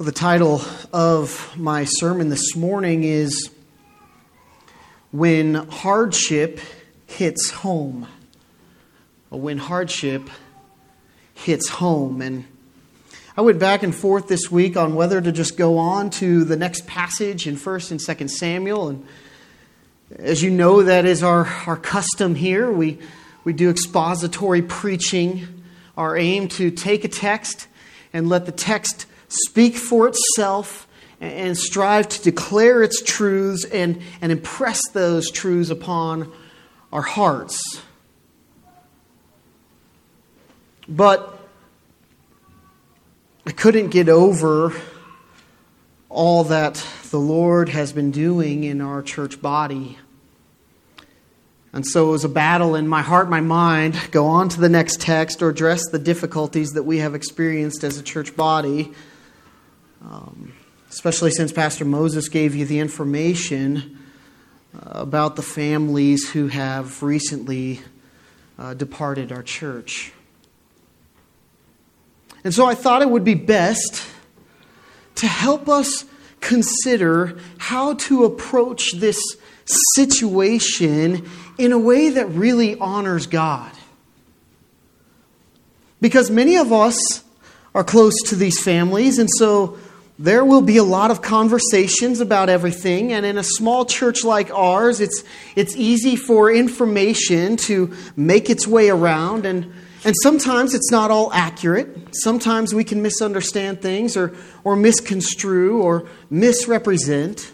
Well, the title of my sermon this morning is When Hardship Hits Home. When hardship hits home. And I went back and forth this week on whether to just go on to the next passage in 1 and 2 Samuel. And as you know, that is our custom here. We do expository preaching. Our aim to take a text and let the text speak for itself and strive to declare its truths and impress those truths upon our hearts. But I couldn't get over all that the Lord has been doing in our church body. And so it was a battle in my heart, my mind, go on to the next text or address the difficulties that we have experienced as a church body. Especially since Pastor Moses gave you the information about the families who have recently departed our church. And so I thought it would be best to help us consider how to approach this situation in a way that really honors God. Because many of us are close to these families, and so there will be a lot of conversations about everything. And in a small church like ours, it's easy for information to make its way around, and sometimes it's not all accurate. Sometimes we can misunderstand things or misconstrue or misrepresent.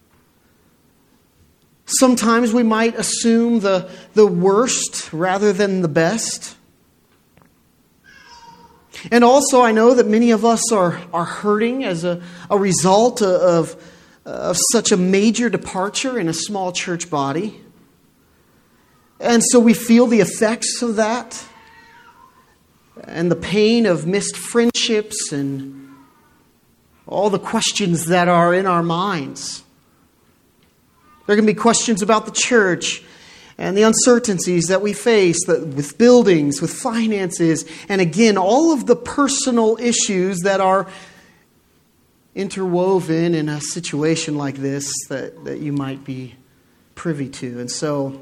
Sometimes we might assume the worst rather than the best. And also I know that many of us are hurting as a result of such a major departure in a small church body. And so we feel the effects of that and the pain of missed friendships and all the questions that are in our minds. There can be questions about the church and the uncertainties that we face with buildings, with finances, and again, all of the personal issues that are interwoven in a situation like this that you might be privy to. And so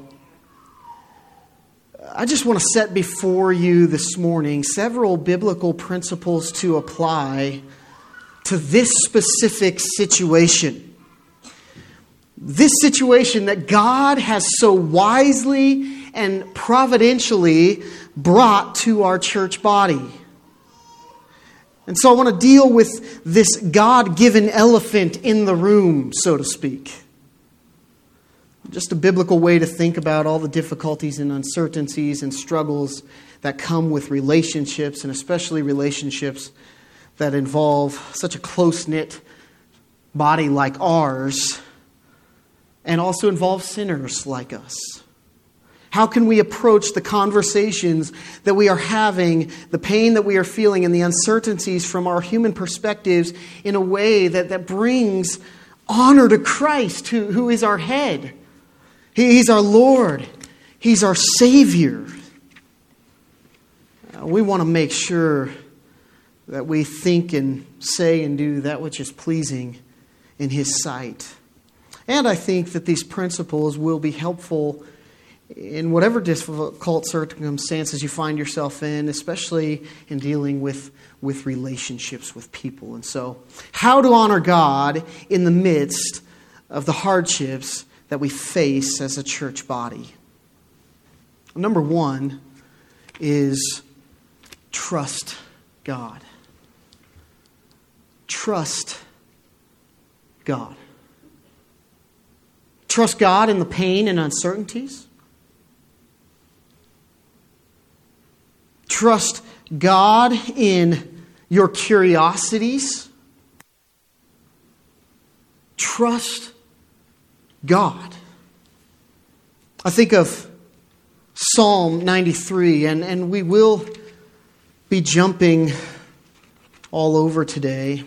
I just want to set before you this morning several biblical principles to apply to this specific situation. This situation that God has so wisely and providentially brought to our church body. And so I want to deal with this God-given elephant in the room, so to speak. Just a biblical way to think about all the difficulties and uncertainties and struggles that come with relationships, and especially relationships that involve such a close-knit body like ours, and also involve sinners like us. How can we approach the conversations that we are having, the pain that we are feeling, and the uncertainties from our human perspectives in a way that brings honor to Christ, who is our head? He's our Lord. He's our Savior. We want to make sure that we think and say and do that which is pleasing in His sight. And I think that these principles will be helpful in whatever difficult circumstances you find yourself in, especially in dealing with relationships with people. And so, how to honor God in the midst of the hardships that we face as a church body. Number one is trust God. Trust God. Trust God in the pain and uncertainties. Trust God in your curiosities. Trust God. I think of Psalm 93, and we will be jumping all over today.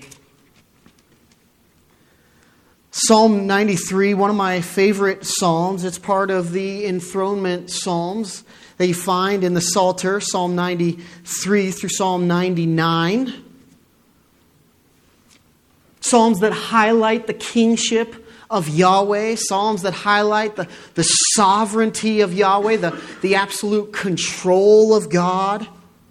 Psalm 93, one of my favorite psalms. It's part of the enthronement psalms that you find in the Psalter, Psalm 93 through Psalm 99. Psalms that highlight the kingship of Yahweh, psalms that highlight the sovereignty of Yahweh, the absolute control of God.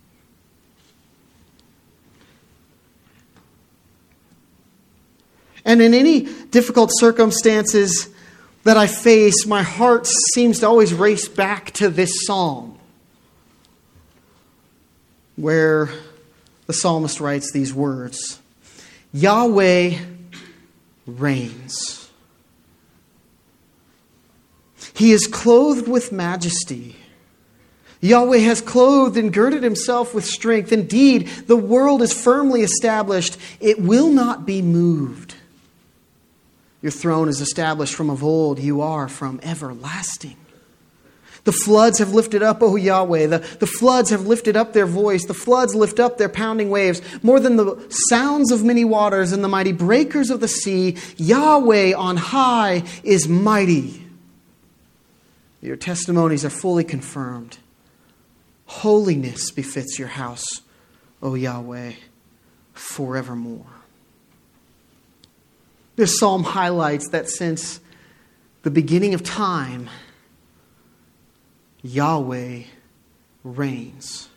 And in any difficult circumstances that I face, my heart seems to always race back to this psalm, where the psalmist writes these words: Yahweh reigns. He is clothed with majesty. Yahweh has clothed and girded himself with strength. Indeed, the world is firmly established. It will not be moved. Your throne is established from of old. You are from everlasting. The floods have lifted up, O Yahweh. The floods have lifted up their voice. The floods lift up their pounding waves. More than the sounds of many waters and the mighty breakers of the sea, Yahweh on high is mighty. Your testimonies are fully confirmed. Holiness befits your house, O Yahweh, forevermore. This psalm highlights that since the beginning of time, Yahweh reigns.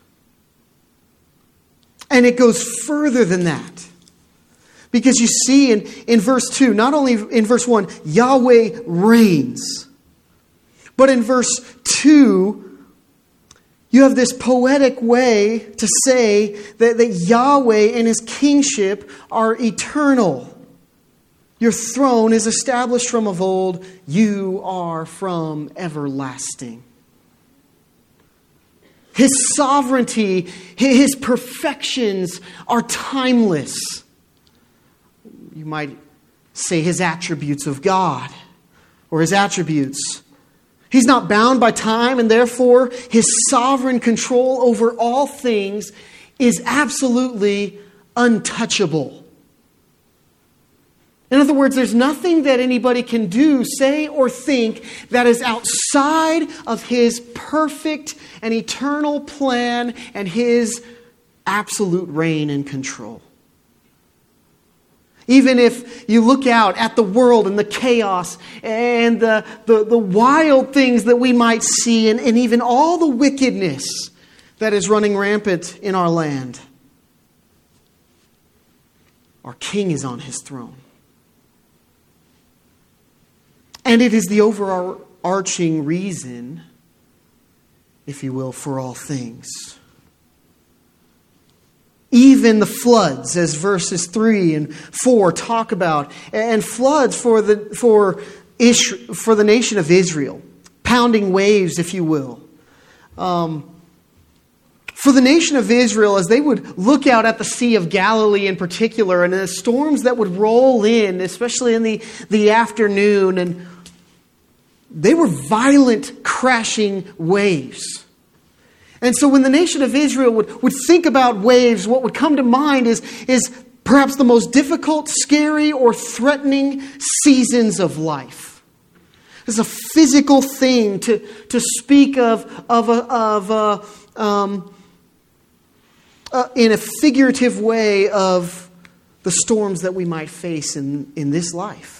And it goes further than that. Because you see in verse 2, not only in verse 1, Yahweh reigns, but in verse 2, you have this poetic way to say that Yahweh and his kingship are eternal. Your throne is established from of old. You are from everlasting. His sovereignty, his perfections are timeless. You might say his attributes of God, or his attributes. He's not bound by time, and therefore his sovereign control over all things is absolutely untouchable. In other words, there's nothing that anybody can do, say, or think that is outside of his perfect and eternal plan and his absolute reign and control. Even if you look out at the world and the chaos and the wild things that we might see and even all the wickedness that is running rampant in our land, our King is on his throne. And it is the overarching reason, if you will, for all things. Even the floods, as verses 3 and 4 talk about, and floods for the nation of Israel, pounding waves, if you will. For the nation of Israel, as they would look out at the Sea of Galilee in particular, and the storms that would roll in, especially in the afternoon, and they were violent, crashing waves. And so when the nation of Israel would think about waves, what would come to mind is perhaps the most difficult, scary, or threatening seasons of life. It's a physical thing to speak of in a figurative way of the storms that we might face in this life.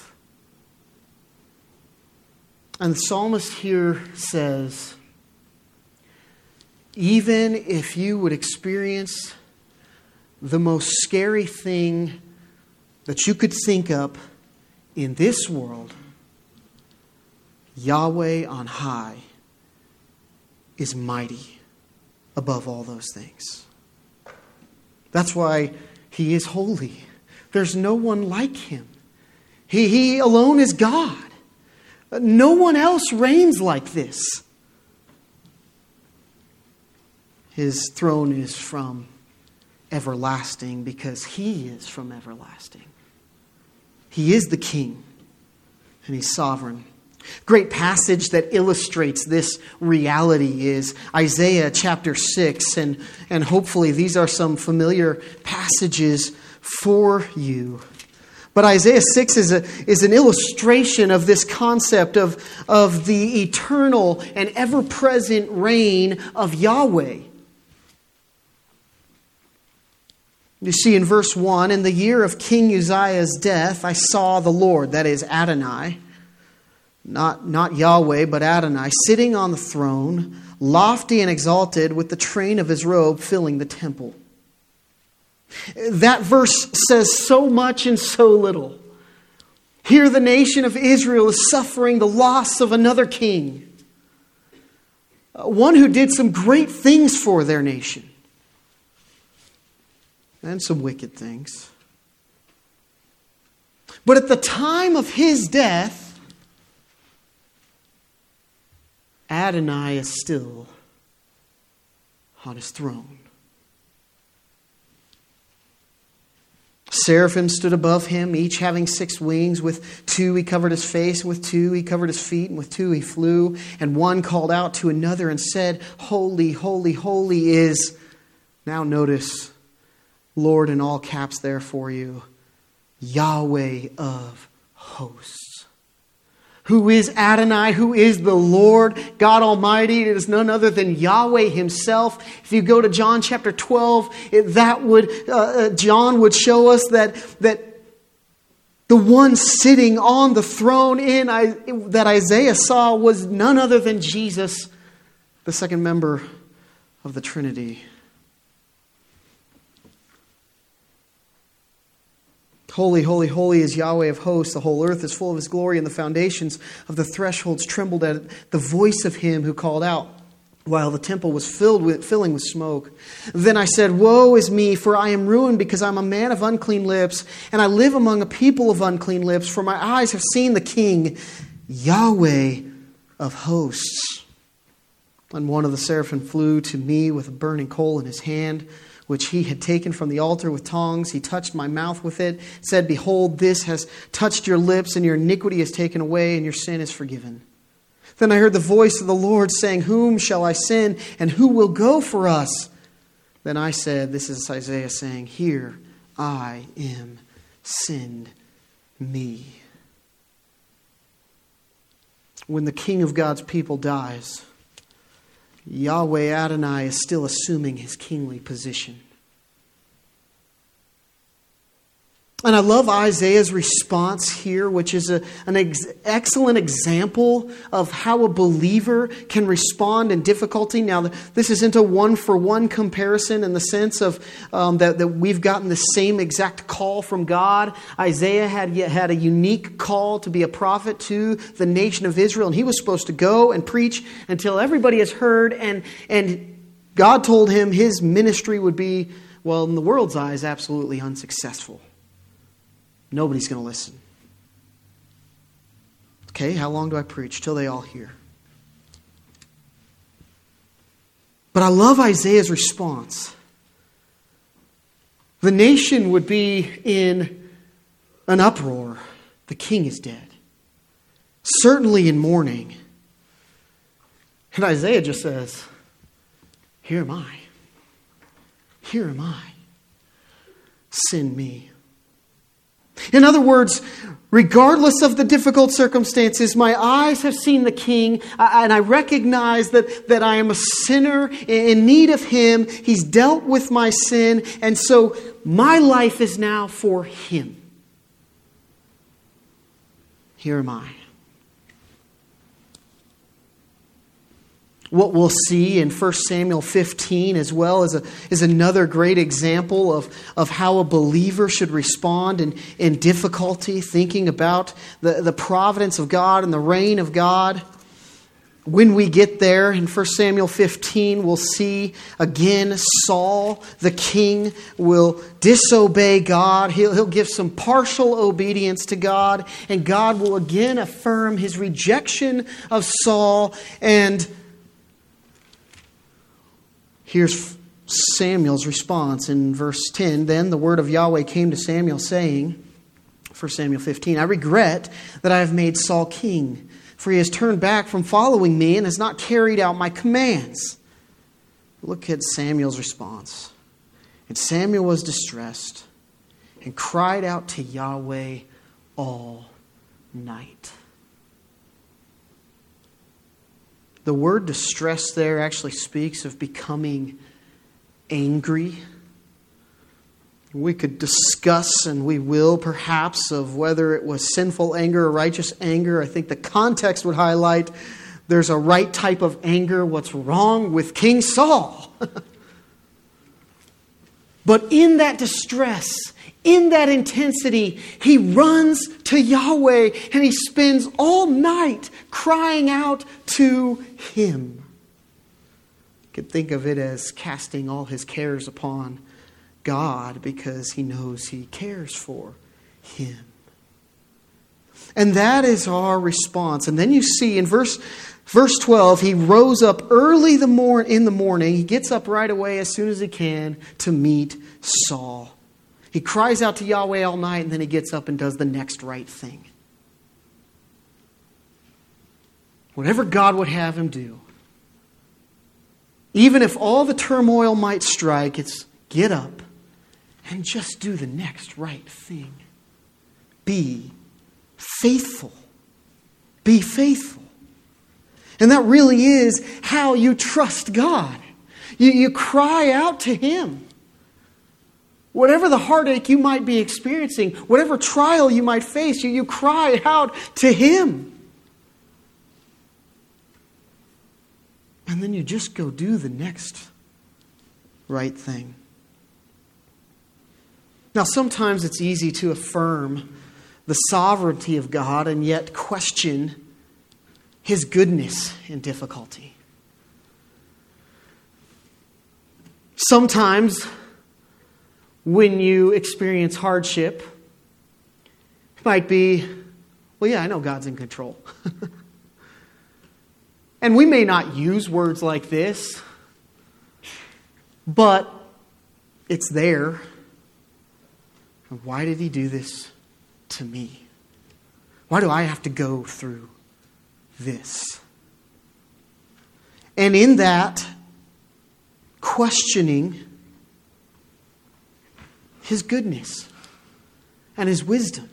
And the psalmist here says, even if you would experience the most scary thing that you could think up in this world, Yahweh on high is mighty above all those things. That's why he is holy. There's no one like him. He alone is God. No one else reigns like this. His throne is from everlasting because he is from everlasting. He is the king and he's sovereign. Great passage that illustrates this reality is Isaiah chapter 6. And hopefully these are some familiar passages for you. But Isaiah 6 is an illustration of this concept of the eternal and ever-present reign of Yahweh. You see in verse 1, in the year of King Uzziah's death, I saw the Lord, that is Adonai, not Yahweh, but Adonai, sitting on the throne, lofty and exalted, with the train of his robe filling the temple. That verse says so much and so little. Here the nation of Israel is suffering the loss of another king, one who did some great things for their nation. And some wicked things. But at the time of his death, Adonai is still on his throne. Seraphim stood above him, each having 6 wings. With 2 he covered his face, and with 2 he covered his feet, and with 2 he flew. And one called out to another and said, Holy, holy, holy is, now notice, Lord in all caps there for you, Yahweh of hosts. Who is Adonai? Who is the Lord God Almighty? It is none other than Yahweh himself. If you go to John chapter 12, John would show us that the one sitting on the throne that Isaiah saw was none other than Jesus, the second member of the Trinity. Holy, holy, holy is Yahweh of hosts. The whole earth is full of his glory, and the foundations of the thresholds trembled at the voice of him who called out, while the temple was filling with smoke. Then I said, Woe is me, for I am ruined, because I am a man of unclean lips, and I live among a people of unclean lips, for my eyes have seen the King, Yahweh of hosts. And one of the seraphim flew to me with a burning coal in his hand, which he had taken from the altar with tongs. He touched my mouth with it, said, Behold, this has touched your lips, and your iniquity is taken away, and your sin is forgiven. Then I heard the voice of the Lord saying, Whom shall I send, and who will go for us? Then I said, this is Isaiah saying, Here I am, send me. When the king of God's people dies, Yahweh Adonai is still assuming his kingly position. And I love Isaiah's response here, which is an excellent example of how a believer can respond in difficulty. Now, this isn't a one-for-one comparison in the sense of that we've gotten the same exact call from God. Isaiah had a unique call to be a prophet to the nation of Israel, and he was supposed to go and preach until everybody has heard, and God told him his ministry would be, well, in the world's eyes, absolutely unsuccessful. Nobody's going to listen. Okay, how long do I preach? Till they all hear. But I love Isaiah's response. The nation would be in an uproar. The king is dead. Certainly in mourning. And Isaiah just says, Here am I. Here am I. Send me. In other words, regardless of the difficult circumstances, my eyes have seen the King, and I recognize that I am a sinner in need of him. He's dealt with my sin, and so my life is now for him. Here am I. What we'll see in 1 Samuel 15 as well is another great example of how a believer should respond in difficulty, thinking about the providence of God and the reign of God. When we get there in 1 Samuel 15, we'll see again Saul, the king, will disobey God. He'll give some partial obedience to God, and God will again affirm his rejection of Saul. And here's Samuel's response in verse 10. Then the word of Yahweh came to Samuel saying, 1 Samuel 15, I regret that I have made Saul king, for he has turned back from following me and has not carried out my commands. Look at Samuel's response. And Samuel was distressed and cried out to Yahweh all night. The word distress there actually speaks of becoming angry. We could discuss, and we will perhaps, of whether it was sinful anger or righteous anger. I think the context would highlight there's a right type of anger. What's wrong with King Saul? But in that distress, in that intensity, he runs to Yahweh and he spends all night crying out to Him. You could think of it as casting all his cares upon God because he knows He cares for him. And that is our response. And then you see in verse 12, he rose up early in the morning. He gets up right away as soon as he can to meet Saul. He cries out to Yahweh all night, and then he gets up and does the next right thing. Whatever God would have him do, even if all the turmoil might strike, it's get up and just do the next right thing. Be faithful. Be faithful. And that really is how you trust God. You cry out to Him. Whatever the heartache you might be experiencing, whatever trial you might face, you cry out to Him. And then you just go do the next right thing. Now, sometimes it's easy to affirm the sovereignty of God and yet question His goodness in difficulty. Sometimes when you experience hardship, it might be, well, yeah, I know God's in control. And we may not use words like this, but it's there. Why did He do this to me? Why do I have to go through this? And in that questioning His goodness and His wisdom.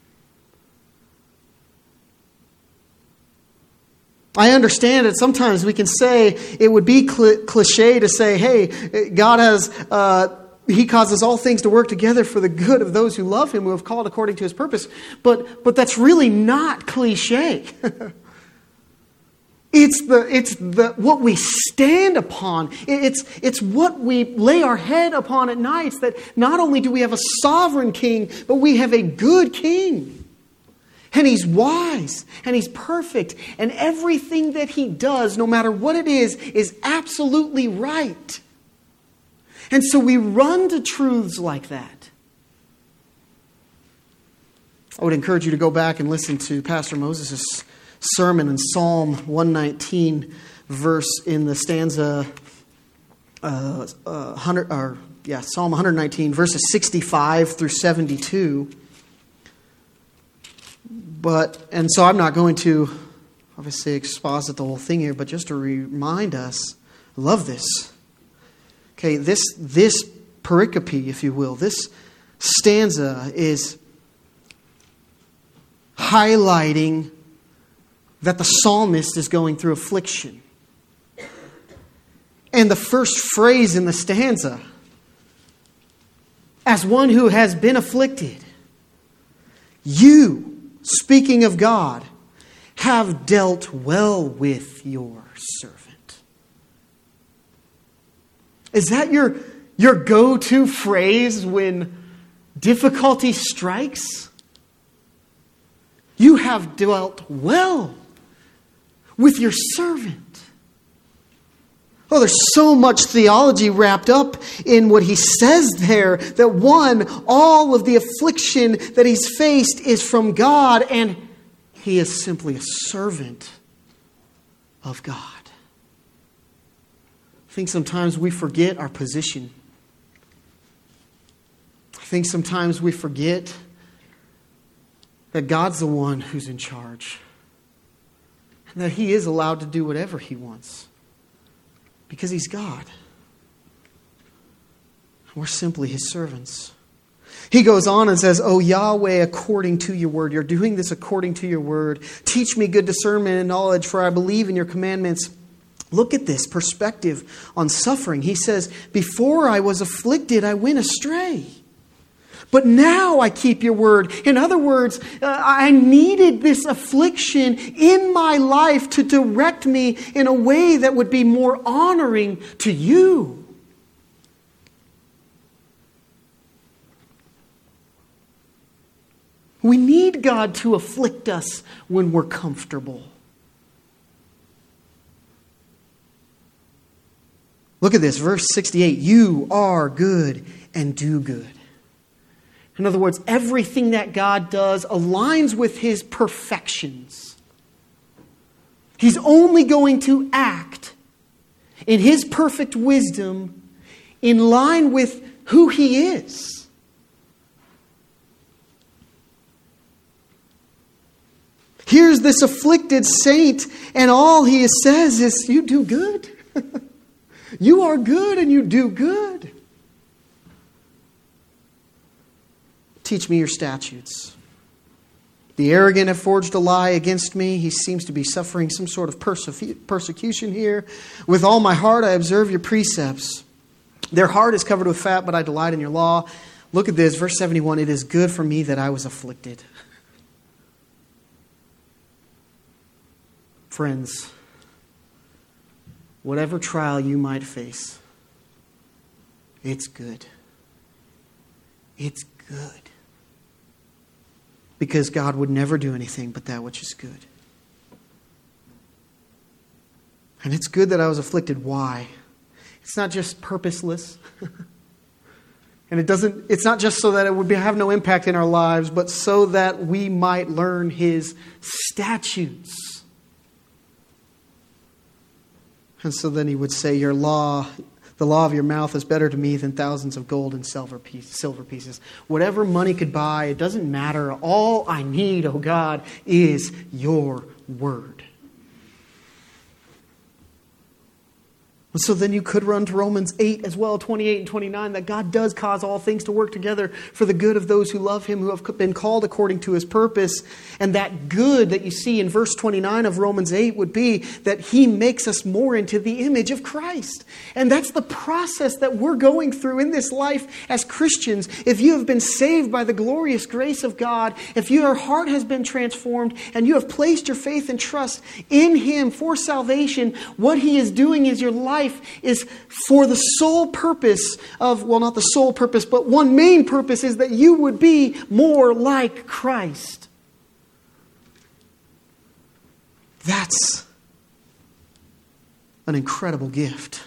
I understand that sometimes we can say, it would be cliche to say, hey, God has, He causes all things to work together for the good of those who love Him, who have called according to His purpose. But that's really not cliche. It's what we stand upon. It's what we lay our head upon at nights, that not only do we have a sovereign king, but we have a good king. And He's wise and He's perfect. And everything that He does, no matter what it is absolutely right. And so we run to truths like that. I would encourage you to go back and listen to Pastor Moses' sermon in Psalm 119, verse in the stanza Psalm 119, verses 65 through 72. And so I'm not going to obviously exposit the whole thing here, but just to remind us, I love this. Okay, this pericope, if you will, this stanza is highlighting that the psalmist is going through affliction. And the first phrase in the stanza, as one who has been afflicted, you, speaking of God, have dealt well with your servant. Is that your go-to phrase when difficulty strikes? You have dealt well with your servant. Oh, there's so much theology wrapped up in what he says there, that one, all of the affliction that he's faced is from God, and he is simply a servant of God. I think sometimes we forget our position. I think sometimes we forget that God's the one who's in charge, and that He is allowed to do whatever He wants. Because He's God. We're simply His servants. He goes on and says, "O Yahweh, according to your word." You're doing this according to your word. "Teach me good discernment and knowledge, for I believe in your commandments." Look at this perspective on suffering. He says, "Before I was afflicted, I went astray. But now I keep your word. In other words, I needed this affliction in my life to direct me in a way that would be more honoring to you. We need God to afflict us when we're comfortable. Look at this, verse 68. You are good and do good. In other words, everything that God does aligns with His perfections. He's only going to act in His perfect wisdom in line with who He is. Here's this afflicted saint, and all he says is, you do good. You are good and you do good. Teach me your statutes. The arrogant have forged a lie against me. He seems to be suffering some sort of persecution here. With all my heart I observe your precepts. Their heart is covered with fat, but I delight in your law. Look at this, verse 71. It is good for me that I was afflicted. Friends, whatever trial you might face, it's good. It's good. Because God would never do anything but that which is good. And it's good that I was afflicted. Why? It's not just purposeless. And it's not just so that it would have no impact in our lives, but so that we might learn His statutes. And so then He would say, the law of your mouth is better to me than thousands of gold and silver pieces. Whatever money could buy, it doesn't matter. All I need, oh God, is your word. And so then you could run to Romans 8 as well, 28 and 29, that God does cause all things to work together for the good of those who love Him, who have been called according to His purpose. And that good that you see in verse 29 of Romans 8 would be that He makes us more into the image of Christ. And that's the process that we're going through in this life as Christians. If you have been saved by the glorious grace of God, if your heart has been transformed and you have placed your faith and trust in Him for salvation, what He is doing is your life is for the sole purpose of, well, not the sole purpose, but one main purpose is that you would be more like Christ. That's an incredible gift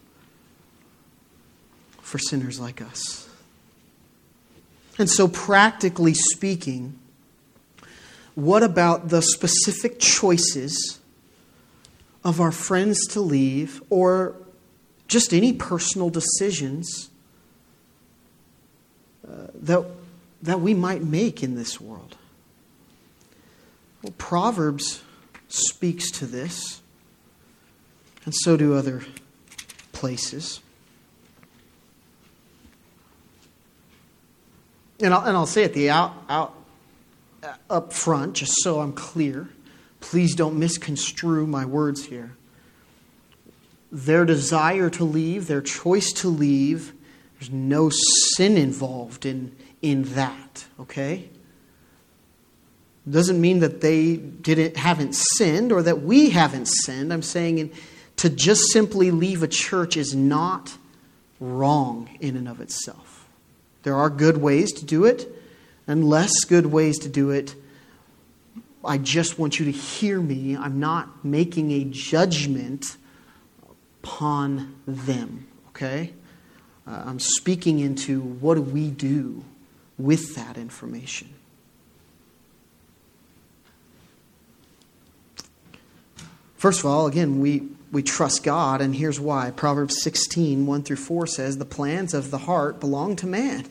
for sinners like us. And so, practically speaking, what about the specific choices of our friends to leave, or just any personal decisions that we might make in this world? Well, Proverbs speaks to this, and so do other places. And I'll say at the up front, just so I'm clear. Please don't misconstrue my words here. Their desire to leave, their choice to leave, there's no sin involved in that, okay? Doesn't mean that they haven't sinned or that we haven't sinned. I'm saying to just simply leave a church is not wrong in and of itself. There are good ways to do it and less good ways to do it. I just want you to hear me. I'm not making a judgment upon them, okay? I'm speaking into what do we do with that information. First of all, again, we trust God, and here's why. Proverbs 16, 1 through 4 says, the plans of the heart belong to man.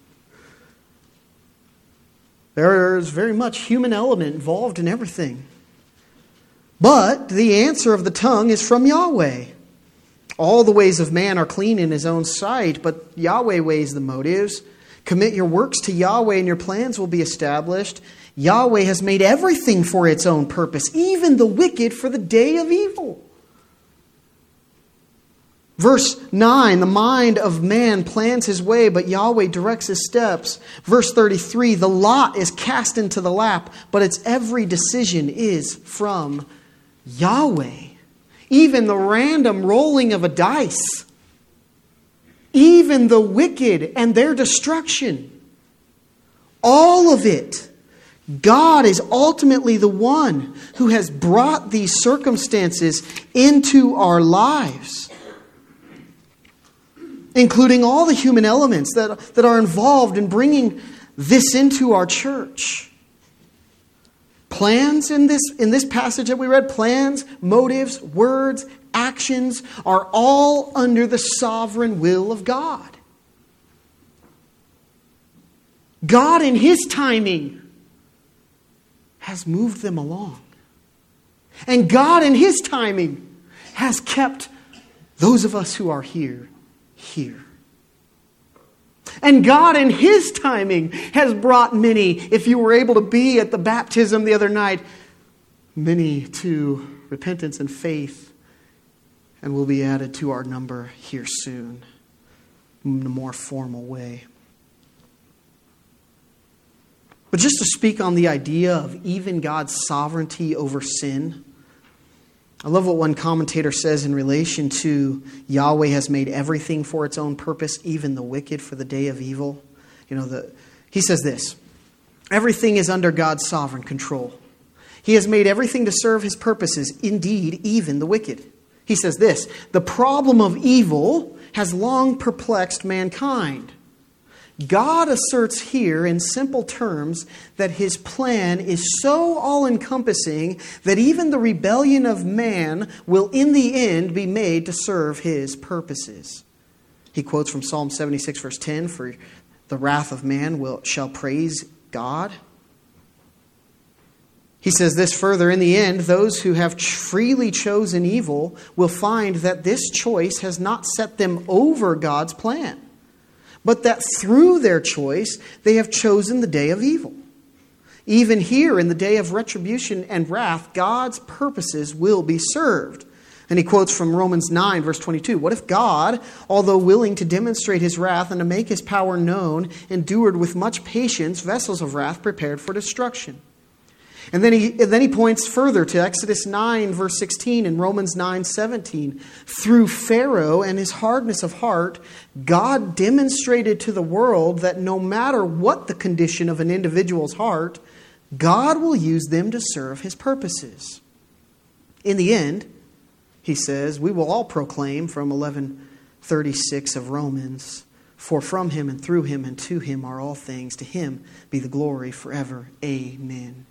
There's very much human element involved in everything. But the answer of the tongue is from Yahweh. All the ways of man are clean in his own sight, but Yahweh weighs the motives. Commit your works to Yahweh and your plans will be established. Yahweh has made everything for its own purpose, even the wicked for the day of evil. Verse 9, the mind of man plans his way, but Yahweh directs his steps. Verse 33, the lot is cast into the lap, but its every decision is from Yahweh. Even the random rolling of a dice, even the wicked and their destruction, all of it, God is ultimately the one who has brought these circumstances into our lives, including all the human elements that are involved in bringing this into our church. Plans in this passage that we read, plans, motives, words, actions are all under the sovereign will of God. God in His timing has moved them along. And God in His timing has kept those of us who are here. And God in His timing has brought many, if you were able to be at the baptism the other night, many to repentance and faith, and will be added to our number here soon in a more formal way. But just to speak on the idea of even God's sovereignty over sin, I love what one commentator says in relation to Yahweh has made everything for its own purpose, even the wicked for the day of evil. He says this, everything is under God's sovereign control. He has made everything to serve His purposes, indeed, even the wicked. He says this, the problem of evil has long perplexed mankind. God asserts here in simple terms that His plan is so all-encompassing that even the rebellion of man will in the end be made to serve His purposes. He quotes from Psalm 76 verse 10, for the wrath of man shall praise God. He says this further, in the end, those who have freely chosen evil will find that this choice has not set them over God's plan, but that through their choice, they have chosen the day of evil. Even here, in the day of retribution and wrath, God's purposes will be served. And he quotes from Romans 9, verse 22. What if God, although willing to demonstrate His wrath and to make His power known, endured with much patience vessels of wrath prepared for destruction? And then he points further to Exodus 9, verse 16 and Romans 9, 17. Through Pharaoh and his hardness of heart, God demonstrated to the world that no matter what the condition of an individual's heart, God will use them to serve His purposes. In the end, he says, we will all proclaim from 11:36 of Romans, for from Him and through Him and to Him are all things. To Him be the glory forever. Amen.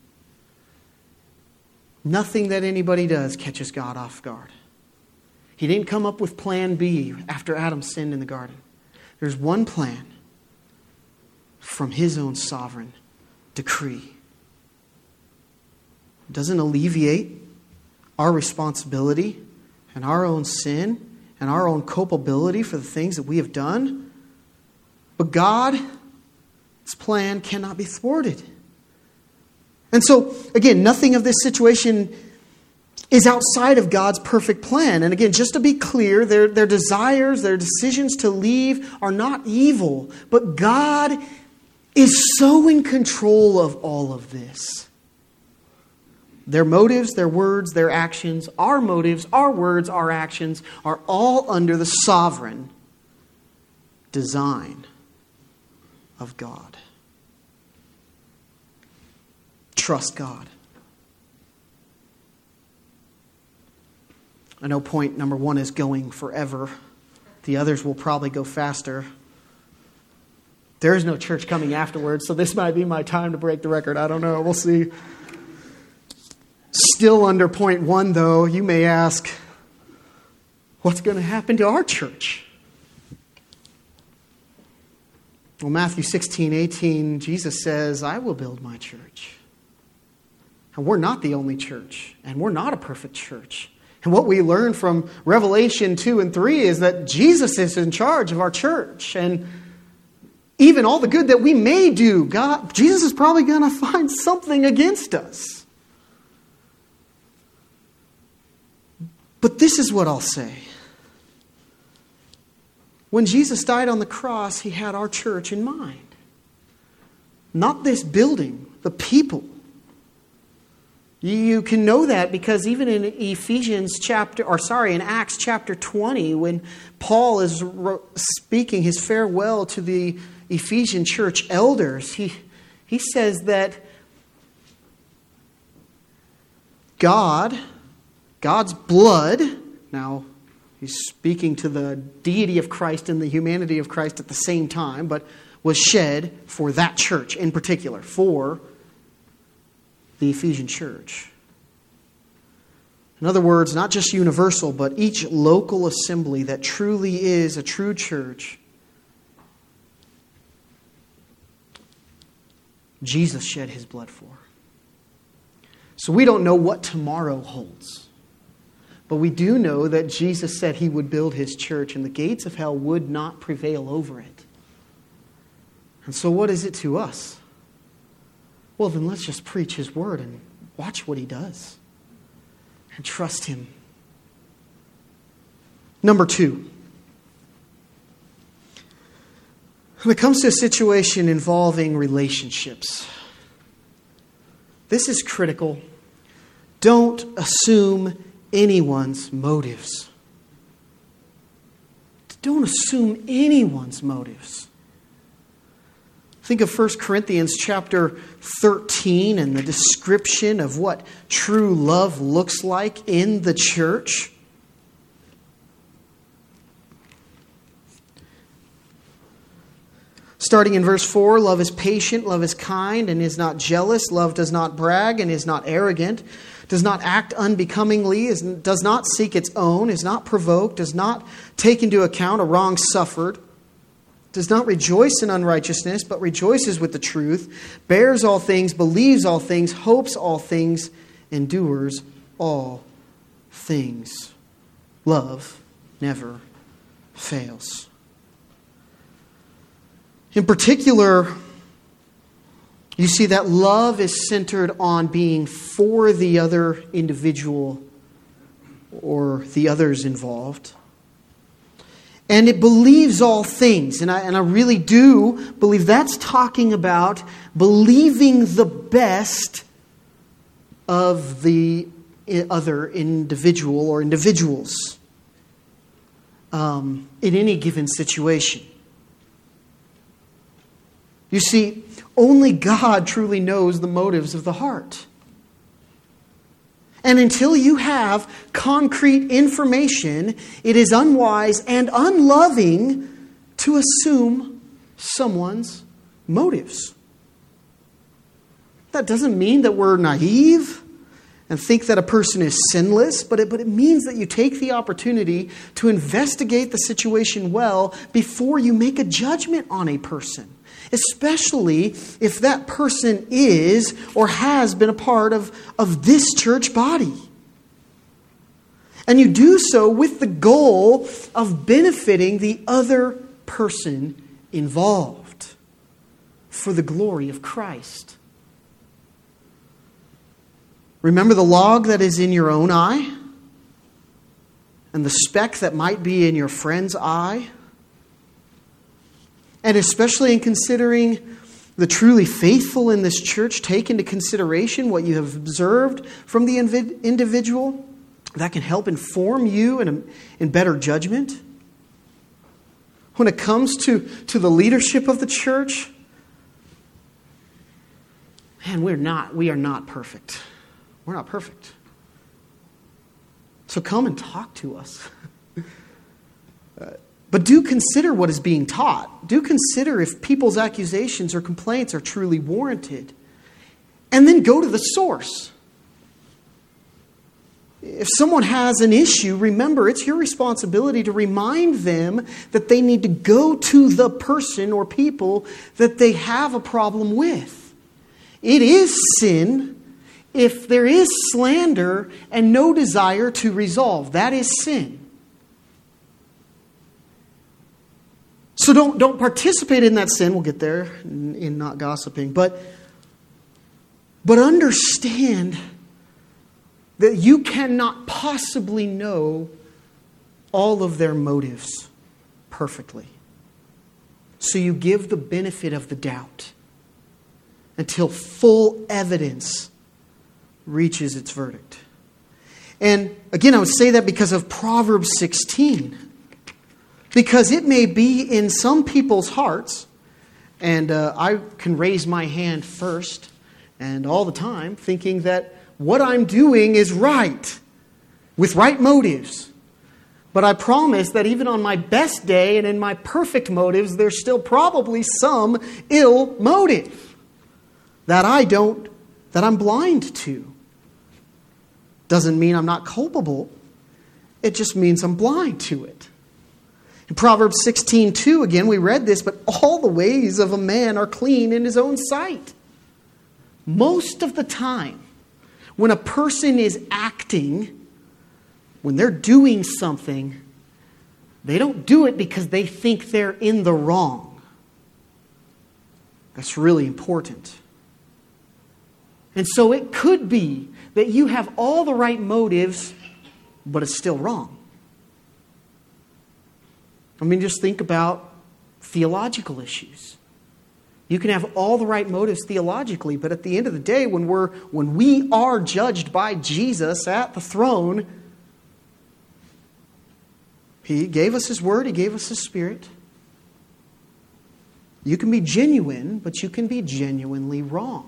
Nothing that anybody does catches God off guard. He didn't come up with plan B after Adam sinned in the garden. There's one plan from His own sovereign decree. It doesn't alleviate our responsibility and our own sin and our own culpability for the things that we have done. But God's plan cannot be thwarted. And so, again, nothing of this situation is outside of God's perfect plan. And again, just to be clear, their desires, their decisions to leave are not evil. But God is so in control of all of this. Their motives, their words, their actions, our motives, our words, our actions are all under the sovereign design of God. Trust God. I know point number 1 is going forever. The others will probably go faster. There is no church coming afterwards, so this might be my time to break the record. I don't know. We'll see. Still under point 1, though, you may ask, what's going to happen to our church? Well, Matthew 16:18, Jesus says, I will build my church. And we're not the only church, and we're not a perfect church. And what we learn from Revelation 2 and 3 is that Jesus is in charge of our church. And even all the good that we may do, Jesus is probably going to find something against us. But this is what I'll say. When Jesus died on the cross, he had our church in mind. Not this building, the people. You can know that because even in Acts chapter 20, when Paul is speaking his farewell to the Ephesian church elders, he says that God's blood, now he's speaking to the deity of Christ and the humanity of Christ at the same time, but was shed for that church in particular, for the Ephesian church. In other words, not just universal, but each local assembly that truly is a true church, Jesus shed his blood for. So we don't know what tomorrow holds. But we do know that Jesus said he would build his church and the gates of hell would not prevail over it. And so what is it to us? Well, then let's just preach his word and watch what he does. And trust him. Number 2. When it comes to a situation involving relationships, this is critical. Don't assume anyone's motives. Don't assume anyone's motives. Think of 1 Corinthians chapter 13 and the description of what true love looks like in the church. Starting in verse 4, love is patient, love is kind, and is not jealous. Love does not brag and is not arrogant, does not act unbecomingly, does not seek its own, is not provoked, does not take into account a wrong suffered, does not rejoice in unrighteousness, but rejoices with the truth, bears all things, believes all things, hopes all things, endures all things. Love never fails. In particular, you see that love is centered on being for the other individual or the others involved. And it believes all things. And I really do believe that's talking about believing the best of the other individual or individuals in any given situation. You see, only God truly knows the motives of the heart. And until you have concrete information, it is unwise and unloving to assume someone's motives. That doesn't mean that we're naive and think that a person is sinless, but it means that you take the opportunity to investigate the situation well before you make a judgment on a person. Especially if that person is or has been a part of this church body. And you do so with the goal of benefiting the other person involved for the glory of Christ. Remember the log that is in your own eye and the speck that might be in your friend's eye? And especially in considering the truly faithful in this church, take into consideration what you have observed from the individual. That can help inform you in better judgment. When it comes to the leadership of the church, man, we are not perfect. We're not perfect. So come and talk to us. But do consider what is being taught. Do consider if people's accusations or complaints are truly warranted. And then go to the source. If someone has an issue, remember it's your responsibility to remind them that they need to go to the person or people that they have a problem with. It is sin if there is slander and no desire to resolve. That is sin. So don't participate in that sin. We'll get there in not gossiping. But understand that you cannot possibly know all of their motives perfectly. So you give the benefit of the doubt until full evidence reaches its verdict. And again, I would say that because of Proverbs 16. Because it may be in some people's hearts, and I can raise my hand first and all the time, thinking that what I'm doing is right, with right motives. But I promise that even on my best day and in my perfect motives, there's still probably some ill motive that I'm blind to. Doesn't mean I'm not culpable. It just means I'm blind to it. In Proverbs 16:2, again, we read this, but all the ways of a man are clean in his own sight. Most of the time, when a person is acting, when they're doing something, they don't do it because they think they're in the wrong. That's really important. And so it could be that you have all the right motives, but it's still wrong. I mean, just think about theological issues. You can have all the right motives theologically, but at the end of the day, when we are judged by Jesus at the throne, He gave us His Word, He gave us His Spirit. You can be genuine, but you can be genuinely wrong.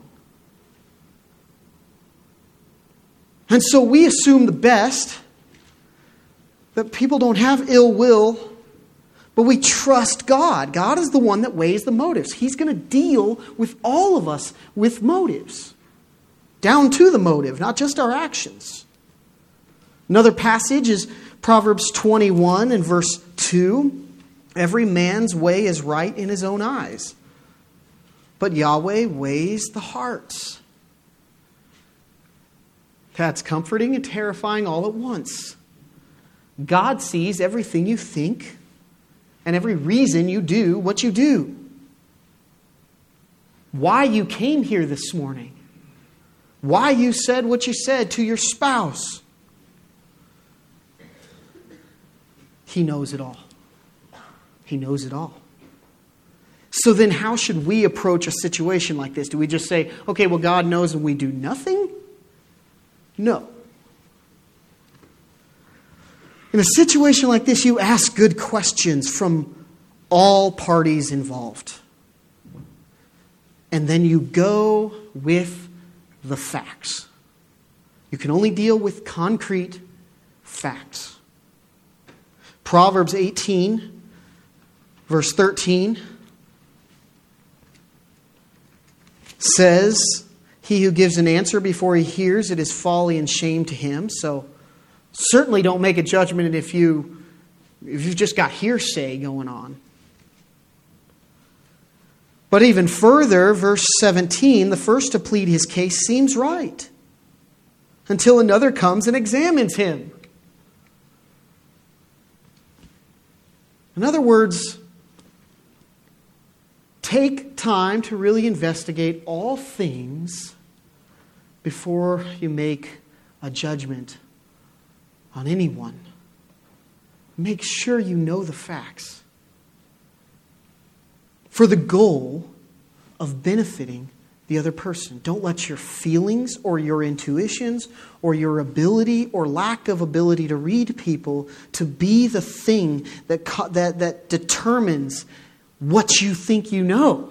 And so we assume the best, that people don't have ill will, but we trust God. God is the one that weighs the motives. He's going to deal with all of us with motives, down to the motive, not just our actions. Another passage is Proverbs 21 and verse 2. Every man's way is right in his own eyes, but Yahweh weighs the hearts. That's comforting and terrifying all at once. God sees everything you think and every reason you do what you do. Why you came here this morning. Why you said what you said to your spouse. He knows it all. He knows it all. So then how should we approach a situation like this? Do we just say, okay, well, God knows and we do nothing? No. In a situation like this, you ask good questions from all parties involved. And then you go with the facts. You can only deal with concrete facts. Proverbs 18, verse 13 says, he who gives an answer before he hears it is folly and shame to him. So certainly don't make a judgment if you've just got hearsay going on. But even further, verse 17, the first to plead his case seems right until another comes and examines him. In other words, take time to really investigate all things before you make a judgment on anyone. Make sure you know the facts for the goal of benefiting the other person. Don't let your feelings or your intuitions or your ability or lack of ability to read people to be the thing that determines what you think you know.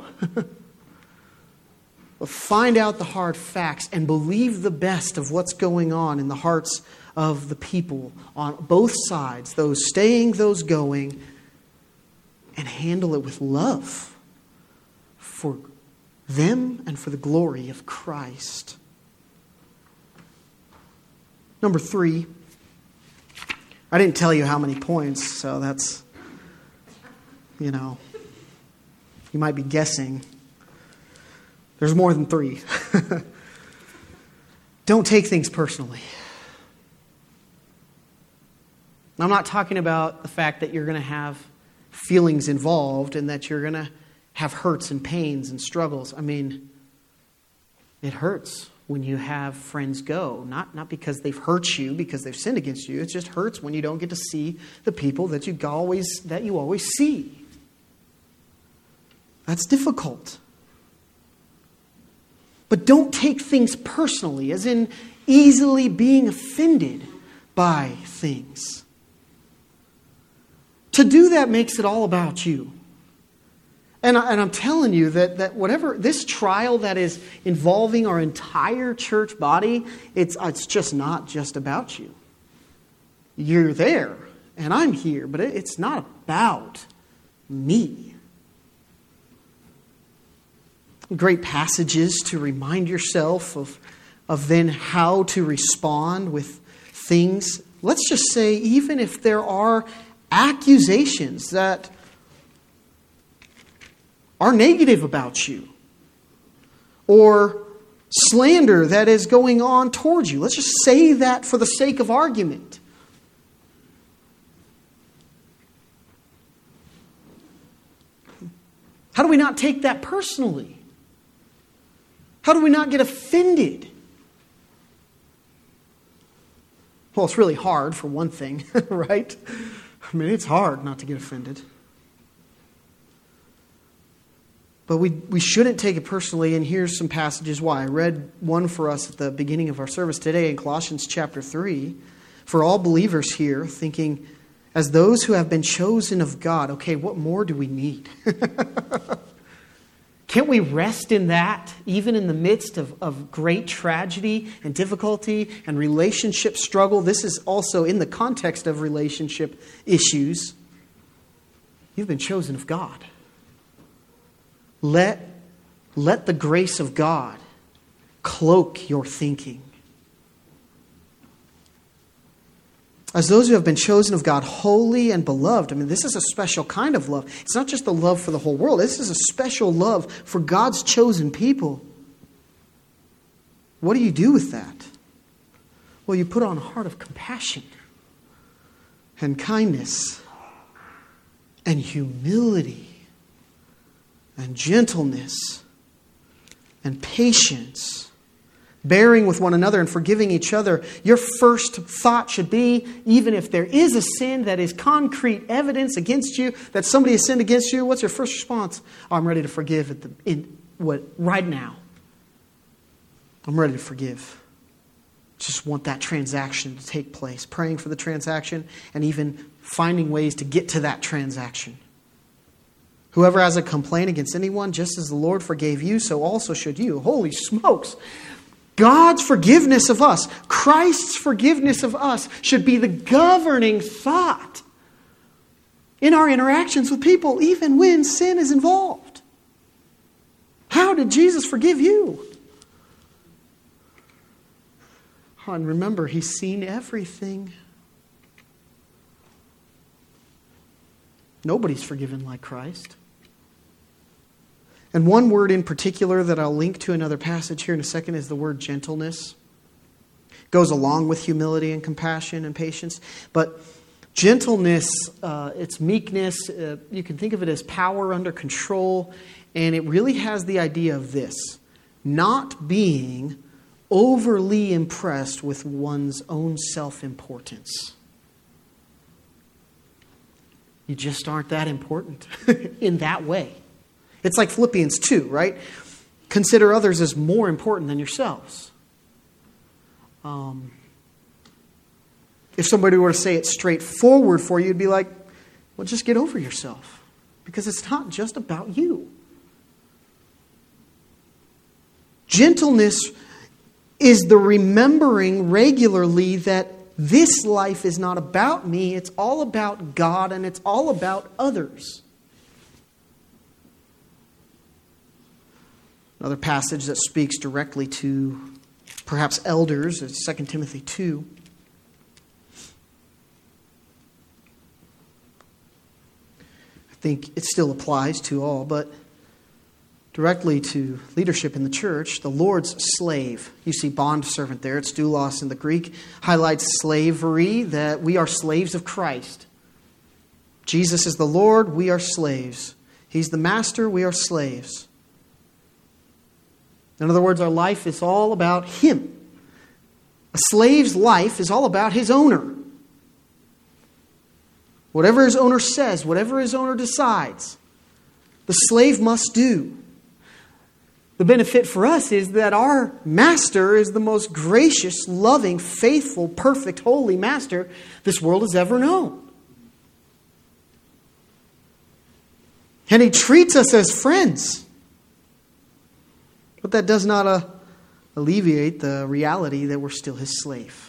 But find out the hard facts and believe the best of what's going on in the hearts of the people on both sides, those staying, those going, and handle it with love for them and for the glory of Christ. Number 3, I didn't tell you how many points, so that's, you might be guessing. There's more than 3. Don't take things personally. I'm not talking about the fact that you're going to have feelings involved and that you're going to have hurts and pains and struggles. I mean, it hurts. when you have friends go. Not because they've hurt you, because they've sinned against you. It just hurts when you don't get to see the people that you always see. That's difficult. But don't take things personally, as in easily being offended by things. To do that makes it all about you. And I'm telling you that whatever this trial that is involving our entire church body, it's just not just about you. You're there, and I'm here, but it's not about me. Great passages to remind yourself of then how to respond with things. Let's just say, even if there are accusations that are negative about you, or slander that is going on towards you. Let's just say that for the sake of argument. How do we not take that personally? How do we not get offended? Well, it's really hard, for one thing, right? I mean, it's hard not to get offended. But we shouldn't take it personally, and here's some passages why. I read one for us at the beginning of our service today in Colossians chapter 3. For all believers here, thinking, as those who have been chosen of God, okay, what more do we need? Can't we rest in that, even in the midst of great tragedy and difficulty and relationship struggle? This is also in the context of relationship issues. You've been chosen of God. Let the grace of God cloak your thinking. As those who have been chosen of God, holy and beloved. I mean, this is a special kind of love. It's not just the love for the whole world. This is a special love for God's chosen people. What do you do with that? Well, you put on a heart of compassion and kindness and humility and gentleness and patience, bearing with one another and forgiving each other. Your first thought should be, even if there is a sin that is concrete evidence against you, that somebody has sinned against you, what's your first response? Oh, I'm ready to forgive right now. I'm ready to forgive. Just want that transaction to take place. Praying for the transaction and even finding ways to get to that transaction. Whoever has a complaint against anyone, just as the Lord forgave you, so also should you. Holy smokes! God's forgiveness of us, Christ's forgiveness of us, should be the governing thought in our interactions with people, even when sin is involved. How did Jesus forgive you? And remember, He's seen everything. Nobody's forgiven like Christ. And one word in particular that I'll link to another passage here in a second is the word gentleness. It goes along with humility and compassion and patience. But gentleness, it's meekness. You can think of it as power under control. And it really has the idea of this: not being overly impressed with one's own self-importance. You just aren't that important in that way. It's like Philippians 2, right? Consider others as more important than yourselves. If somebody were to say it straightforward for you, you'd be like, well, just get over yourself. Because it's not just about you. Gentleness is the remembering regularly that this life is not about me. It's all about God, and it's all about others. Another passage that speaks directly to perhaps elders is 2 Timothy 2. I think it still applies to all, but directly to leadership in the church, the Lord's slave. You see bondservant there. It's doulos in the Greek. Highlights slavery, that we are slaves of Christ. Jesus is the Lord, we are slaves. He's the master, we are slaves. In other words, our life is all about him. A slave's life is all about his owner. Whatever his owner says, whatever his owner decides, the slave must do. The benefit for us is that our master is the most gracious, loving, faithful, perfect, holy master this world has ever known. And he treats us as friends. But that does not alleviate the reality that we're still his slave.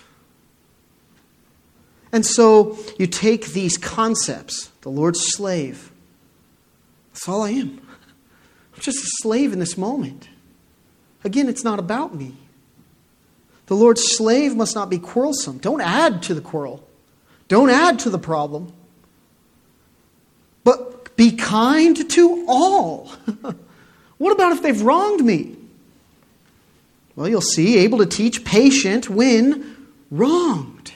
And so you take these concepts, the Lord's slave. That's all I am. I'm just a slave in this moment. Again, it's not about me. The Lord's slave must not be quarrelsome. Don't add to the quarrel. Don't add to the problem. But be kind to all. What about if they've wronged me? Well, you'll see, able to teach, patient when wronged.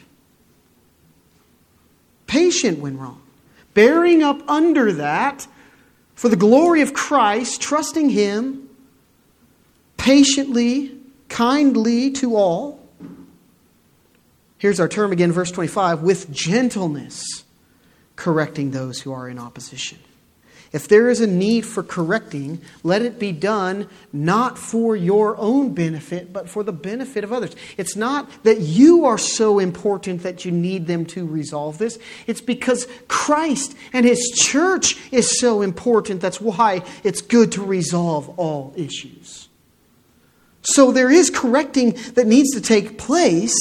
Patient when wrong. Bearing up under that for the glory of Christ, trusting him, patiently, kindly to all. Here's our term again, verse 25, with gentleness, correcting those who are in opposition. If there is a need for correcting, let it be done not for your own benefit, but for the benefit of others. It's not that you are so important that you need them to resolve this. It's because Christ and his church is so important. That's why it's good to resolve all issues. So there is correcting that needs to take place.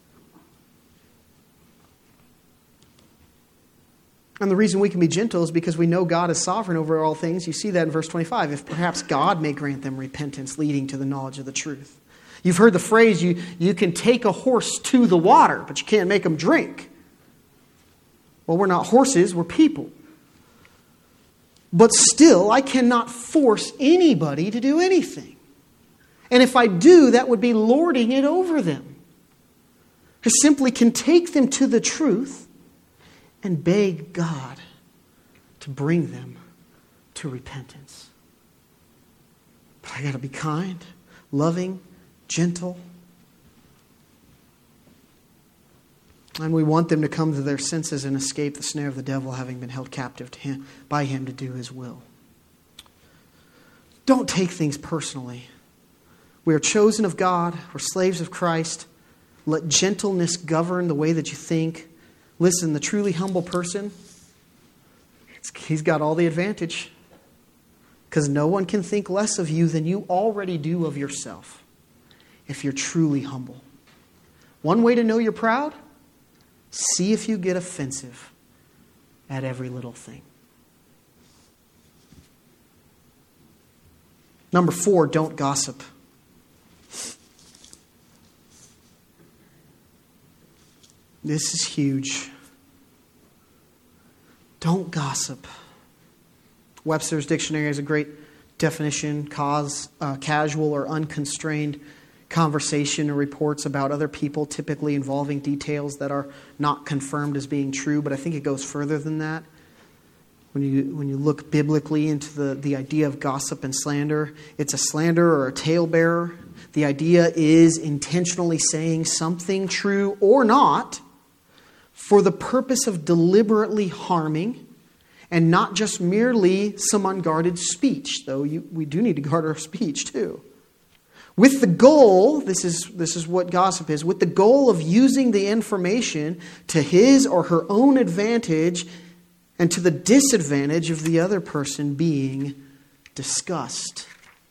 And the reason we can be gentle is because we know God is sovereign over all things. You see that in verse 25. If perhaps God may grant them repentance leading to the knowledge of the truth. You've heard the phrase, you can take a horse to the water, but you can't make them drink. Well, we're not horses, we're people. But still, I cannot force anybody to do anything. And if I do, that would be lording it over them. I simply can take them to the truth and beg God to bring them to repentance. But I got to be kind, loving, gentle. And we want them to come to their senses and escape the snare of the devil, having been held captive to him, by him to do his will. Don't take things personally. We are chosen of God. We're slaves of Christ. Let gentleness govern the way that you think. Listen, the truly humble person, he's got all the advantage. Because no one can think less of you than you already do of yourself if you're truly humble. One way to know you're proud, see if you get offensive at every little thing. Number 4, don't gossip. This is huge. Don't gossip. Webster's dictionary has a great definition: casual or unconstrained conversation or reports about other people, typically involving details that are not confirmed as being true. But I think it goes further than that. When you look biblically into the idea of gossip and slander, it's a slanderer or a talebearer. The idea is intentionally saying something true or not for the purpose of deliberately harming, and not just merely some unguarded speech, though we do need to guard our speech too. With the goal, this is what gossip is, with the goal of using the information to his or her own advantage and to the disadvantage of the other person being discussed.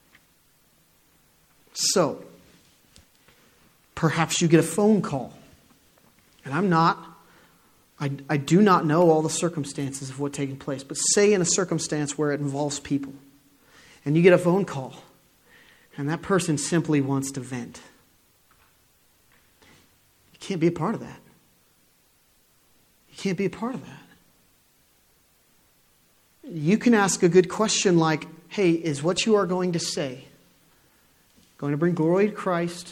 So, perhaps you get a phone call, and I do not know all the circumstances of what's taking place, but say in a circumstance where it involves people, and you get a phone call, and that person simply wants to vent. You can't be a part of that. You can't be a part of that. You can ask a good question like, hey, is what you are going to say going to bring glory to Christ